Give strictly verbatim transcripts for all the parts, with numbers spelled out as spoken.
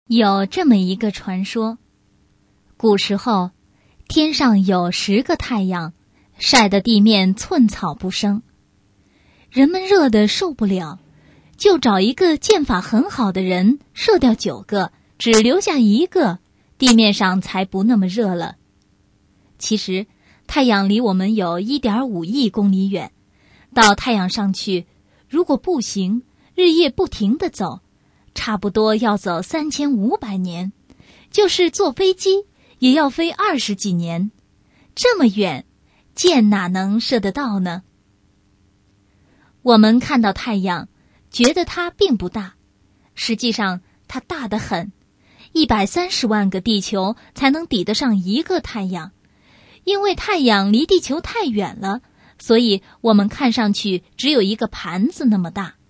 有这么一个传说，古时候天上有十个太阳，晒得地面寸草不生。人们热得受不了，就找一个箭法很好的人射掉九个，只留下一个，地面上才不那么热了。其实太阳离我们有 一点五亿公里远，到太阳上去，如果步行，日夜不停地走，差不多要走三千五百年，就是坐飞机也要飞二十几年。这么远，箭哪能射得到呢？我们看到太阳，觉得它并不大，实际上它大得很，一百三十万个地球才能抵得上一个太阳。因为太阳离地球太远了，所以我们看上去只有一个盘子那么大。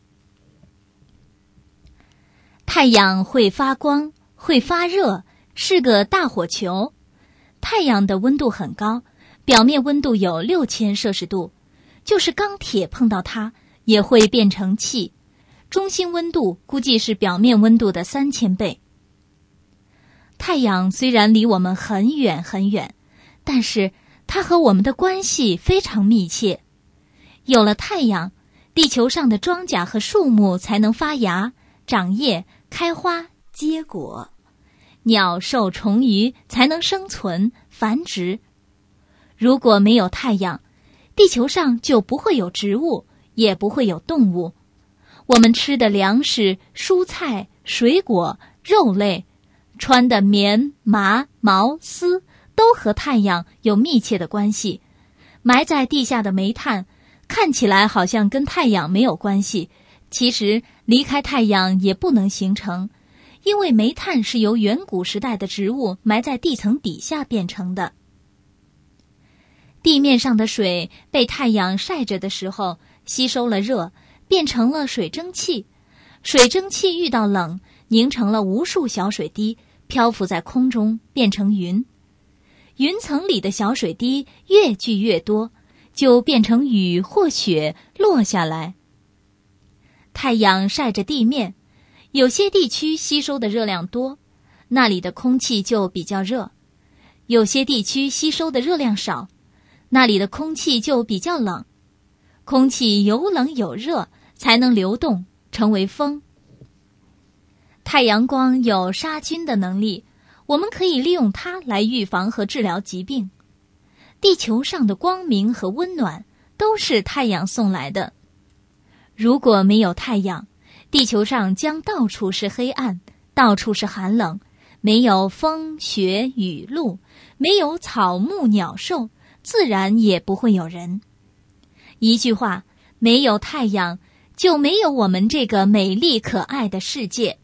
太阳会发光，会发热，是个大火球。太阳的温度很高，表面温度有六千摄氏度，就是钢铁碰到它也会变成气，中心温度估计是表面温度的三千倍。太阳虽然离我们很远很远，但是它和我们的关系非常密切。有了太阳，地球上的庄稼和树木才能发芽、长叶、开花、结果，鸟兽虫鱼才能生存繁殖。如果没有太阳，地球上就不会有植物，也不会有动物。我们吃的粮食、蔬菜、水果、肉类，穿的棉、麻、毛、丝，都和太阳有密切的关系。埋在地下的煤炭，看起来好像跟太阳没有关系，其实离开太阳也不能形成，因为煤炭是由远古时代的植物埋在地层底下变成的。地面上的水被太阳晒着的时候，吸收了热，变成了水蒸气。水蒸气遇到冷，凝成了无数小水滴，漂浮在空中，变成云。云层里的小水滴越聚越多，就变成雨或雪落下来。太阳晒着地面，有些地区吸收的热量多，那里的空气就比较热；有些地区吸收的热量少，那里的空气就比较冷。空气有冷有热，才能流动，成为风。太阳光有杀菌的能力，我们可以利用它来预防和治疗疾病。地球上的光明和温暖都是太阳送来的。如果没有太阳，地球上将到处是黑暗，到处是寒冷，没有风雪雨露，没有草木鸟兽，自然也不会有人。一句话，没有太阳，就没有我们这个美丽可爱的世界。